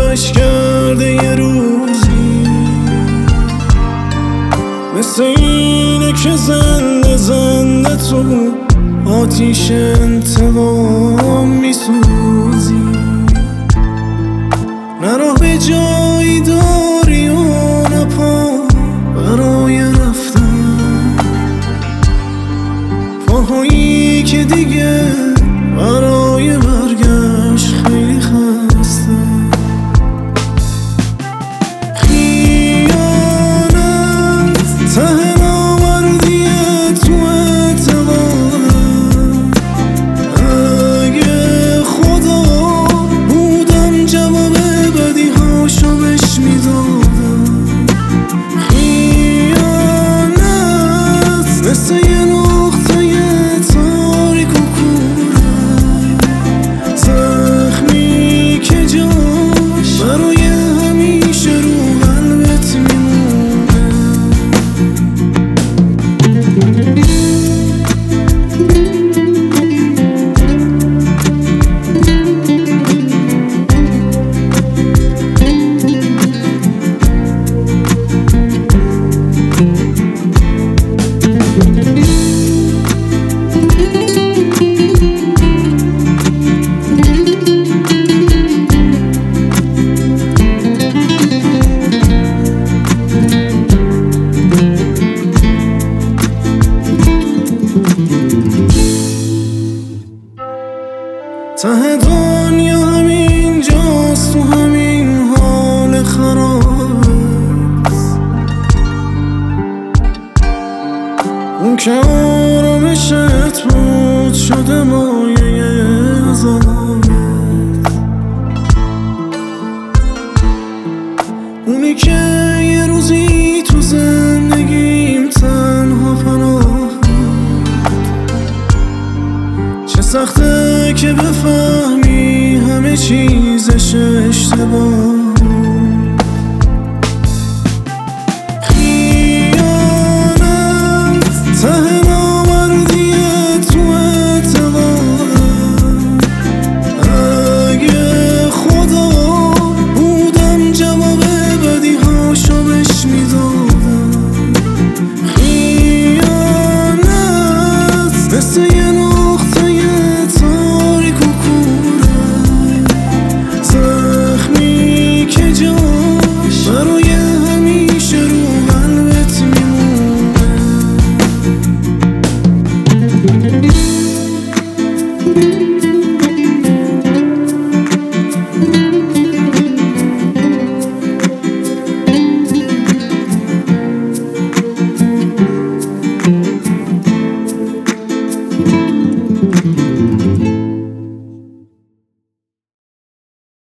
عشق کرده یه روزی، مثل اینه که زنده زنده تو آتیش انتقام میسوزی. نه راه به جایی داری و نه پا برای رفتن، پاهایی که دیگه برای برگشت خیلی خسته. خیانت ته نامردیه تو اعتقادم، اگه خدا بودم جواب بدی هاشو بهش میدادم. خیانت مثل یه نقطه تاریک و کوره، زخمی که جاش برای همیشه رو قلبت میمونه. ته دنیا همین جاست، تو همین حال خرابست، اون که آرامشت بود شده مایه عذابت، اونی که یه روزی